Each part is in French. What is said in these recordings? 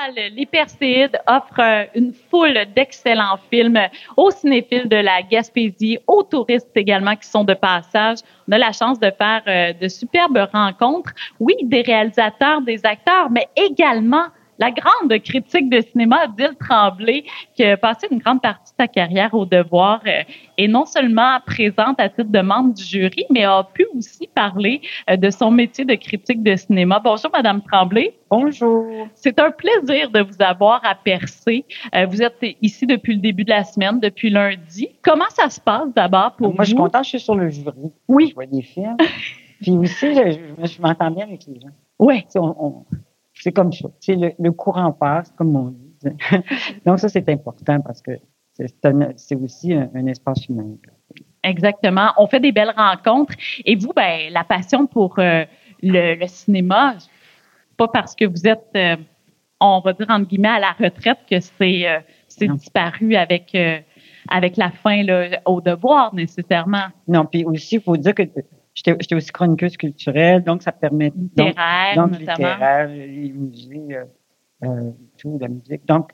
les Perséides offre une foule d'excellents films aux cinéphiles de la Gaspésie, aux touristes également qui sont de passage. On a la chance de faire de superbes rencontres. Oui, des réalisateurs, des acteurs, mais également la grande critique de cinéma, Odile Tremblay, qui a passé une grande partie de sa carrière au Devoir, est non seulement présente à titre de membre du jury, mais a pu aussi parler de son métier de critique de cinéma. Bonjour, Madame Tremblay. Bonjour. C'est un plaisir de vous avoir à Percé. Vous êtes ici depuis le début de la semaine, depuis lundi. Comment ça se passe d'abord pour vous? Moi, je suis contente, je suis sur le jury. Oui. Je vois des films. Puis aussi, je m'entends bien avec les gens. Oui. C'est comme ça. Le courant passe, comme on dit. Donc, ça, c'est important parce que c'est aussi un espace humain. Exactement. On fait des belles rencontres. Et vous, ben, la passion pour le cinéma, pas parce que vous êtes, on va dire entre guillemets, à la retraite que c'est disparu avec la fin là, au Devoir nécessairement. Non, puis aussi, il faut dire que j'étais aussi chroniqueuse culturelle, donc ça permet littéraire, donc notamment. Littéraire, les musées, tout, la musique. Donc,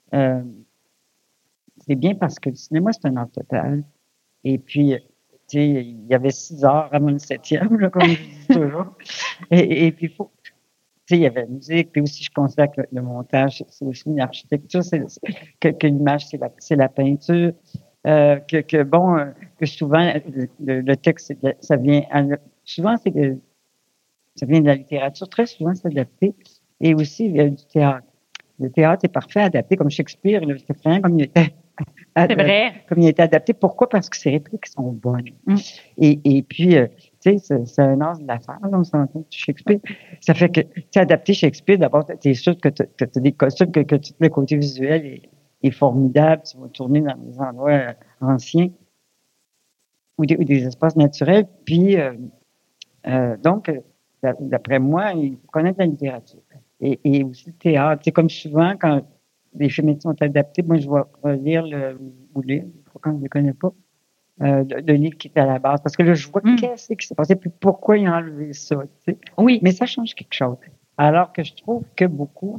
c'est bien parce que le cinéma, c'est un art total. Et puis, tu sais, il y avait 6 heures avant le 7e, là, comme je dis toujours. Et puis, tu sais, il y avait la musique, puis aussi, je considère que le montage, c'est aussi une architecture, que l'image, c'est la peinture, que souvent, le texte, ça vient, souvent, ça vient de la littérature, très souvent, c'est adapté, et aussi du théâtre. Le théâtre est parfait adapté, comme Shakespeare, c'est rien comme il était. C'est vrai. Comme il a été adapté. Pourquoi? Parce que ses répliques sont bonnes. Et puis, tu sais, c'est un art de l'affaire, là, on s'entend, Shakespeare. Ça fait que, tu sais, adapter Shakespeare, d'abord, tu es sûr que tu as des costumes, que tout le côté visuel est formidable. Tu vas tourner dans des endroits anciens ou des espaces naturels. Puis, donc, d'après moi, il faut connaître la littérature. Et aussi le théâtre. C'est comme souvent, quand les films sont adaptés, moi, je vais lire quand je ne le connais pas, le livre qui est à la base. Parce que là, je vois qu'est-ce qui s'est passé, puis pourquoi ils ont enlevé ça. Tu sais. Oui. Mais ça change quelque chose. Alors que je trouve que beaucoup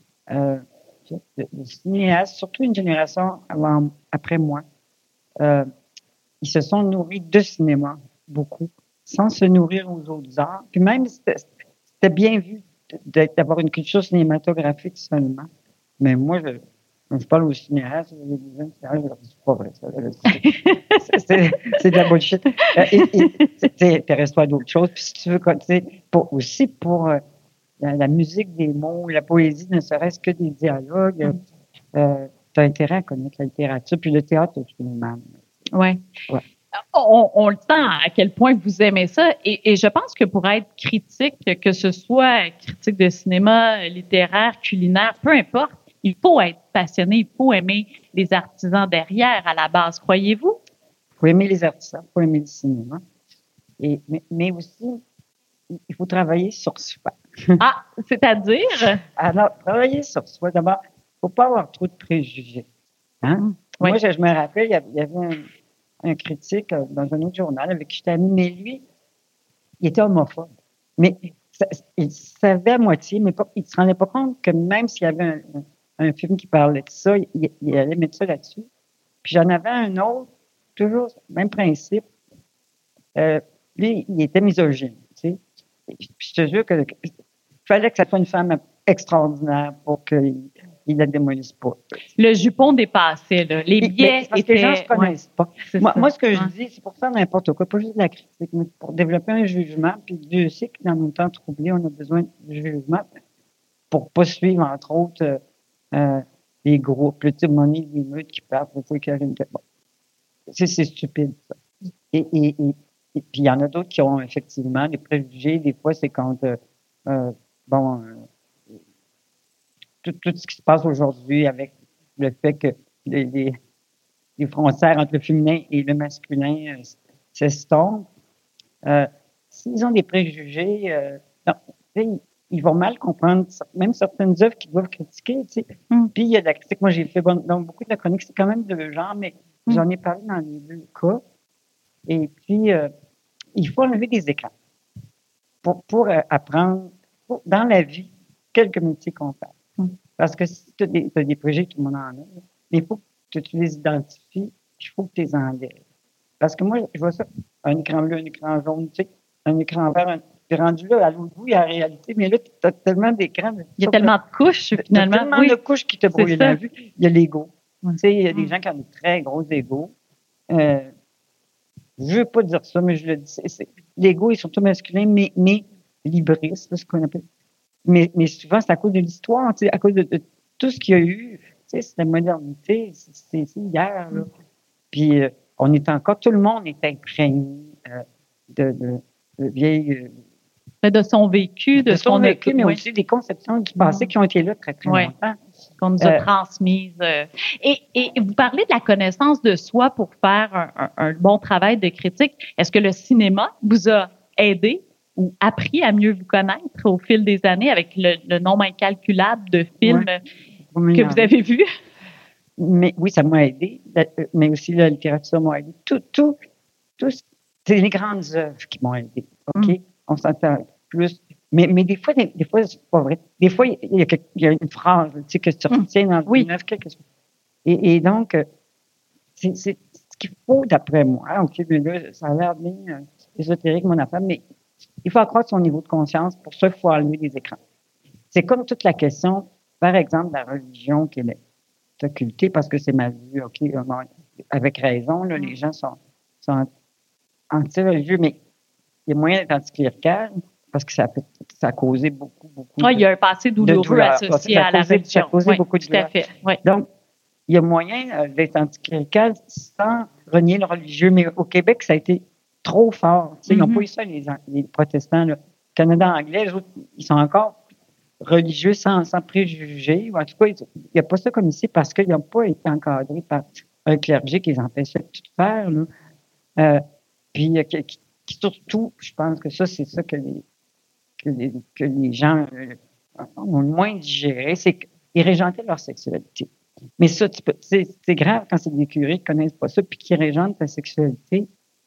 de cinéastes, surtout une génération après moi, ils se sont nourris de cinéma, beaucoup, sans se nourrir aux autres arts. Puis même, c'était bien vu d'avoir une culture cinématographique seulement. Mais moi, je parle aux cinéastes, je leur dis, c'est pas vrai, ça. C'est de la bullshit. Intéresse-toi à d'autres choses. Puis si tu veux, pour la musique des mots, la poésie, ne serait-ce que des dialogues, tu as intérêt à connaître la littérature. Puis le théâtre, c'est une manne. Oui. Ouais. On le sent à quel point vous aimez ça. Et je pense que pour être critique, que ce soit critique de cinéma, littéraire, culinaire, peu importe, il faut être passionné, il faut aimer les artisans derrière à la base, croyez-vous? Il faut aimer les artisans, il faut aimer le cinéma. Mais aussi, il faut travailler sur soi. Ah, c'est-à-dire? Alors, travailler sur soi, d'abord, il ne faut pas avoir trop de préjugés. Hein? Oui. Moi, je me rappelle, il y avait un critique dans un autre journal avec qui j'étais amie, mais lui, il était homophobe. Mais il savait à moitié, mais il ne se rendait pas compte que même s'il y avait un film qui parlait de ça, il allait mettre ça là-dessus. Puis j'en avais un autre, toujours même principe. Lui, il était misogyne, tu sais. Puis je te jure qu'il fallait que ça soit une femme extraordinaire pour qu'il la démolisse pas. Le jupon dépassait, là. Les biais parce que les gens ne se connaissent pas. Moi, ce que je dis, c'est pour faire n'importe quoi, pas juste de la critique, mais pour développer un jugement. Puis Dieu sait que dans nos temps troublés, on a besoin de jugement pour pas suivre, entre autres, les groupes, le type money, les meutes qui partent, il faut éclairer une tête. Bon. C'est stupide, ça. Et puis, il y en a d'autres qui ont effectivement des préjugés. Des fois, c'est quand, tout ce qui se passe aujourd'hui avec le fait que les frontières entre le féminin et le masculin s'estompent. S'ils ont des préjugés, ils vont mal comprendre même certaines œuvres qu'ils doivent critiquer. Tu sais. Puis, il y a de la critique. Moi, j'ai fait donc, beaucoup de la chronique. C'est quand même de genre, mais j'en ai parlé dans les deux cas. Et puis, il faut enlever des écrans pour apprendre dans la vie quelques métiers qu'on fait. Parce que si tu as des projets que tout le monde en a, il faut que tu les identifies, il faut que tu les enlèves. Parce que moi, je vois ça, un écran bleu, un écran jaune, tu sais, un écran vert, t'es rendu là, à l'autre bout, il y a la réalité, mais là, tu as tellement d'écrans. Il y a tellement de couches, finalement. Tellement de couches qui te brouillent la vue. Il y a l'ego. Tu sais, il y a des gens qui ont des très gros égos. Je veux pas dire ça, mais je le dis. L'ego est surtout masculin, mais libriste, c'est ce qu'on appelle. Mais souvent, c'est à cause de l'histoire, tu sais, à cause de tout ce qu'il y a eu. Tu sais, c'est la modernité, c'est hier, là. Puis, on est encore, tout le monde est imprégné de vieilles. De son vécu, de son vécu, mais aussi des conceptions du passé qui ont été là très, très longtemps. Qu'on nous a transmises. Et vous parlez de la connaissance de soi pour faire un bon travail de critique. Est-ce que le cinéma vous a aidé ou appris à mieux vous connaître au fil des années avec le nombre incalculable de films que vous avez vus? Mais oui, ça m'a aidé, mais aussi la littérature m'a aidé. Tout, c'est les grandes œuvres qui m'ont aidé. OK? On s'entend plus. Mais des fois, c'est pas vrai. Des fois, il y a une phrase, tu sais, que tu retiens dans une œuvre, quelque chose. Et donc, c'est ce qu'il faut, d'après moi. OK, mais là, ça a l'air bien ésotérique, mon affaire, mais il faut accroître son niveau de conscience. Pour ça, il faut enlever les écrans. C'est comme toute la question, par exemple, de la religion qui est occultée, parce que c'est ma vue, OK, avec raison, là, les gens sont anti-religieux, mais il y a moyen d'être anticlérical, parce que ça a causé beaucoup. Oui, il y a un passé douloureux associé à la religion. Ça a causé beaucoup de douleur. Tout à fait. Oui. Donc, il y a moyen d'être anticlérical sans renier le religieux, mais au Québec, ça a été trop fort. Ils n'ont pas eu ça, les protestants. Là. Canada anglais, les autres, ils sont encore religieux sans préjugés. En tout cas, il n'y a pas ça comme ici parce qu'ils n'ont pas été encadrés par un clergé qui les empêchait de tout faire. Là. Puis, surtout, je pense que ça, c'est ça que les gens ont le moins digéré, c'est qu'ils régentaient leur sexualité. Mais ça, c'est grave quand c'est des curés qui ne connaissent pas ça, puis qui régentent ta sexualité.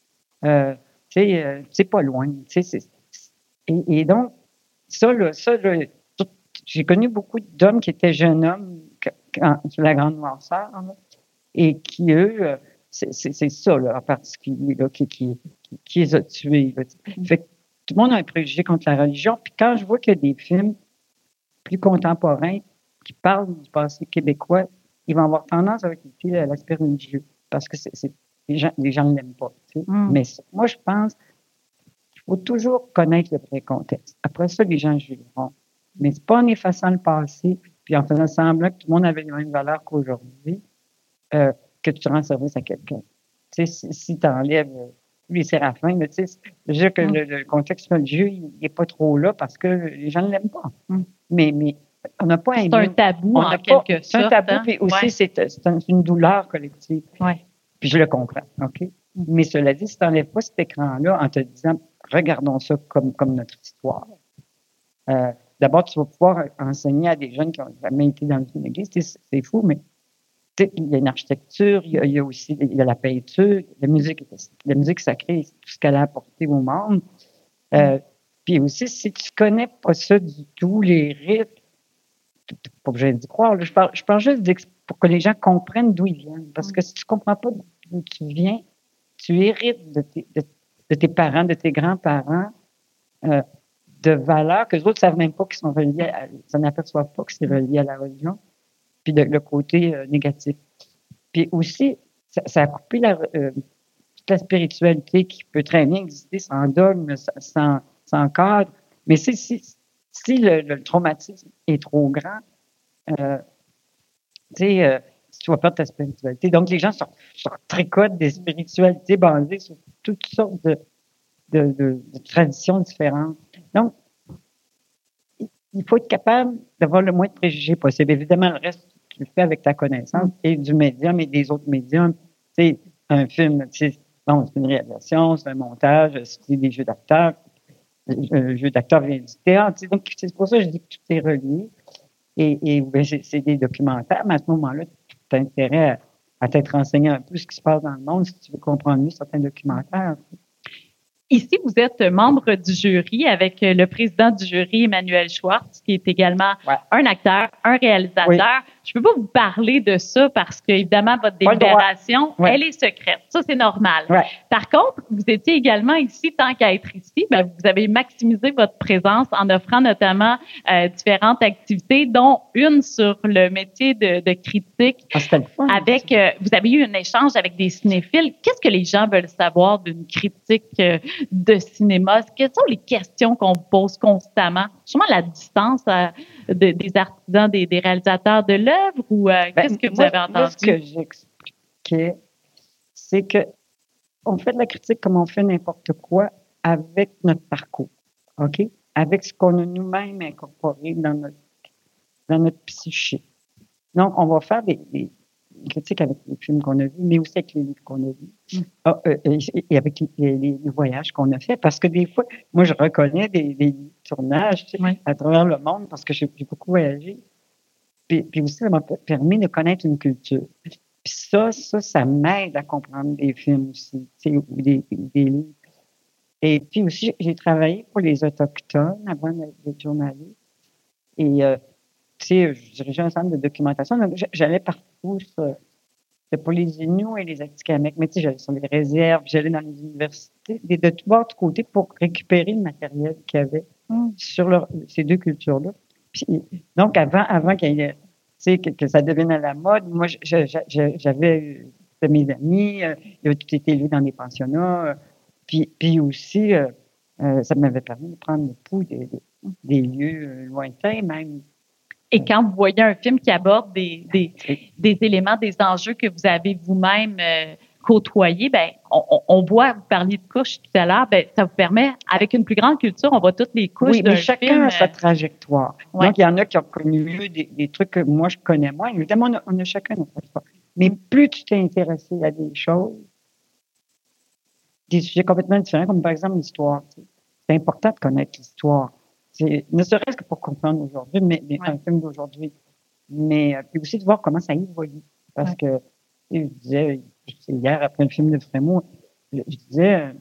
C'est pas loin. Et donc, ça, j'ai connu beaucoup d'hommes qui étaient jeunes hommes sur la grande noirceur, là, et qui, eux, c'est ça, là, en particulier, là, qui les a tués. Là, fait que tout le monde a un préjugé contre la religion. Puis quand je vois qu'il y a des films plus contemporains qui parlent du passé québécois, ils vont avoir tendance à occulter l'aspect religieux parce que les gens ne l'aiment pas. Tu sais. Mais moi, je pense qu'il faut toujours connaître le vrai contexte. Après ça, les gens jugeront. Mais c'est pas en effaçant le passé puis en faisant semblant que tout le monde avait les mêmes valeurs qu'aujourd'hui que tu rends service à quelqu'un. Tu sais, si tu enlèves les séraphins, tu sais, je veux dire que le contexte religieux, il n'est pas trop là parce que les gens ne l'aiment pas. Mais on n'a pas c'est un tabou, en quelque sorte. C'est un tabou, puis aussi, c'est une douleur collective. Ouais. Puis je le comprends, OK? Mais cela dit, si tu n'enlèves pas cet écran-là en te disant, regardons ça comme notre histoire, d'abord, tu vas pouvoir enseigner à des jeunes qui n'ont jamais été dans une église. C'est fou, mais il y a une architecture, il y a aussi la peinture, la musique sacrée, tout ce qu'elle a apporté au monde. Puis aussi, si tu ne connais pas ça du tout, les rites, tu n'es pas obligé d'y croire. Là, je parle juste pour que les gens comprennent d'où ils viennent. Parce que si tu ne comprends pas d'où tu viens, tu hérites de tes parents, de tes grands-parents, de valeurs que les autres ne savent même pas qu'ils sont reliés ça n'aperçoivent pas que c'est relié à la religion. Puis le côté négatif. Puis aussi, ça a coupé toute la spiritualité qui peut très bien exister sans dogme, sans cadre. Mais si le traumatisme est trop grand, tu vas perdre ta spiritualité. Donc, les gens se tricotent des spiritualités basées sur toutes sortes de traditions différentes. Donc, il faut être capable d'avoir le moins de préjugés possible. Évidemment, le reste, tu le fais avec ta connaissance et du médium et des autres médiums. Tu sais, un film, c'est une réalisation, c'est un montage, c'est des jeux d'acteurs. Le jeu d'acteur vient du théâtre. Donc, c'est pour ça que je dis que tout est relié. Et c'est des documentaires, mais à ce moment-là, tu as intérêt à t'être renseigné un peu ce qui se passe dans le monde si tu veux comprendre mieux certains documentaires. Ici, vous êtes membre du jury avec le président du jury, Emmanuel Schwartz, qui est également un acteur, un réalisateur. Oui. Je peux pas vous parler de ça parce que, évidemment, votre délibération, elle est secrète. Ça, c'est normal. Ouais. Par contre, vous étiez également ici, tant qu'à être ici, ben, vous avez maximisé votre présence en offrant notamment différentes activités, dont une sur le métier de critique. C'était le fun. Avec, vous avez eu un échange avec des cinéphiles. Qu'est-ce que les gens veulent savoir d'une critique de cinéma? Quelles sont les questions qu'on pose constamment? Justement, la distance des artisans, des réalisateurs de l'œuvre ou qu'est-ce que vous avez entendu? Moi, ce que j'expliquais, c'est que on fait de la critique comme on fait n'importe quoi avec notre parcours, OK? Avec ce qu'on a nous-mêmes incorporé dans notre psyché. Donc, on va faire des critiques avec les films qu'on a vus, mais aussi avec les livres qu'on a vus. Et avec les voyages qu'on a fait. Parce que des fois, moi, je reconnais des tournages à travers le monde parce que j'ai beaucoup voyagé. Puis aussi, ça m'a permis de connaître une culture. Puis ça m'aide à comprendre des films aussi, ou des livres. Et puis aussi, j'ai travaillé pour les Autochtones avant d'être journaliste. Et je dirigeais un centre de documentation. Donc, j'allais partout. C'était pour les Inuits et les Atikamekw. Mais j'allais sur les réserves, j'allais dans les universités, de tous bords, de côté, pour récupérer le matériel qu'il y avait sur ces deux cultures-là. Puis, donc, avant qu'il y ait, que ça devienne à la mode, moi, j'avais mes amis, il avait tout été lu dans des pensionnats. Puis aussi, ça m'avait permis de prendre le pouls des lieux lointains, même. Et quand vous voyez un film qui aborde des éléments, des enjeux que vous avez vous-même côtoyés, ben on voit, vous parliez de couches tout à l'heure, ben ça vous permet, avec une plus grande culture, on voit toutes les couches d'un film. Oui, mais chacun a sa trajectoire. Ouais. Donc, il y en a qui ont connu des trucs que moi, je connais moins. Évidemment, on a chacun notre trajectoire. Mais plus tu t'es intéressé à des choses, des sujets complètement différents, comme par exemple l'histoire. C'est important de connaître l'histoire. Ne serait-ce que pour comprendre aujourd'hui, mais un film d'aujourd'hui. Mais puis aussi de voir comment ça évolue. Parce que je disais, hier, après le film de Frémaux, je disais,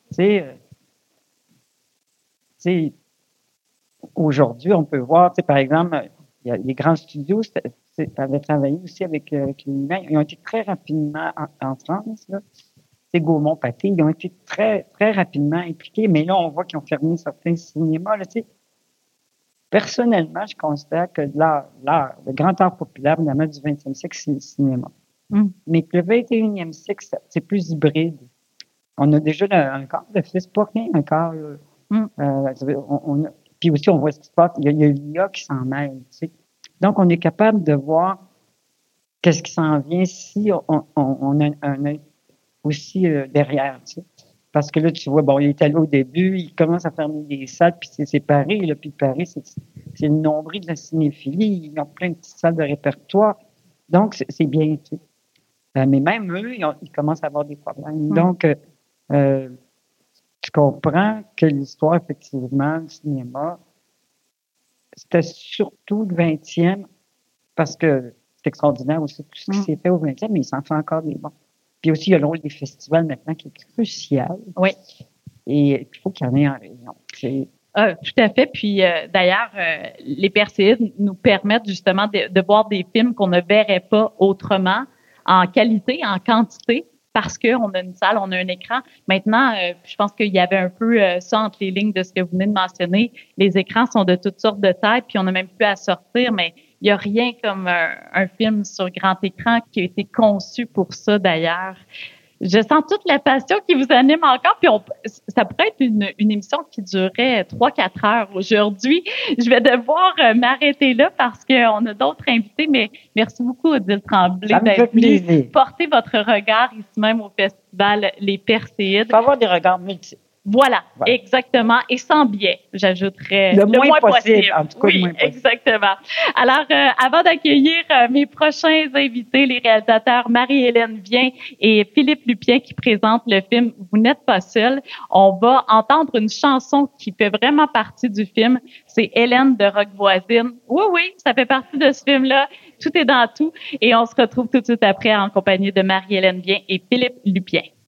aujourd'hui, on peut voir, par exemple, il y a les grands studios, avaient travaillé aussi avec les humains. Ils ont été très rapidement en France, là. Gaumont-Pathé, ils ont été très, très rapidement impliqués, mais là, on voit qu'ils ont fermé certains cinémas, là, Personnellement, je considère que le grand art populaire, évidemment, du 20e siècle, c'est le cinéma. Mais que le 21e siècle, c'est plus hybride. On a déjà un corps de fils, pas rien, un corps. Puis aussi, on voit ce qui se passe. Il y a l'IA qui s'en mêle. Donc, on est capable de voir qu'est-ce qui s'en vient si on a un œil aussi derrière. Parce que là, tu vois, bon, il est allé au début, il commence à fermer des salles, puis c'est Paris, là, puis Paris, c'est le nombril de la cinéphilie, ils ont plein de petites salles de répertoire, donc c'est bien fait. Mais même eux, ils commencent à avoir des problèmes. Donc, tu comprends que l'histoire, effectivement, le cinéma, c'était surtout le 20e, parce que c'est extraordinaire aussi tout ce qui s'est fait au 20e, mais il s'en fait encore des bons. Puis aussi, il y a le rôle des festivals maintenant qui est crucial. Oui. Et il faut qu'il y en ait en région. Tout à fait. Puis d'ailleurs, les Perséides nous permettent justement de voir des films qu'on ne verrait pas autrement, en qualité, en quantité, parce qu'on a une salle, on a un écran. Maintenant, je pense qu'il y avait un peu ça entre les lignes de ce que vous venez de mentionner. Les écrans sont de toutes sortes de tailles, puis on n'a même plus à sortir, mais il n'y a rien comme un film sur grand écran qui a été conçu pour ça, d'ailleurs. Je sens toute la passion qui vous anime encore, puis ça pourrait être une émission qui durerait 3-4 heures aujourd'hui. Je vais devoir m'arrêter là parce qu'on a d'autres invités, mais merci beaucoup, Odile Tremblay, d'être venue porter votre regard ici même au festival Les Perséides. Il faut avoir des regards multiples. Voilà, exactement. Et sans biais, j'ajouterais le moins possible. En tout cas, oui, le moins possible. Exactement. Alors, avant d'accueillir mes prochains invités, les réalisateurs Marie-Hélène Vien et Philippe Lupien qui présentent le film Vous n'êtes pas seul, on va entendre une chanson qui fait vraiment partie du film. C'est Hélène de Roquevoisine. Oui, ça fait partie de ce film-là. Tout est dans tout. Et on se retrouve tout de suite après en compagnie de Marie-Hélène Vien et Philippe Lupien.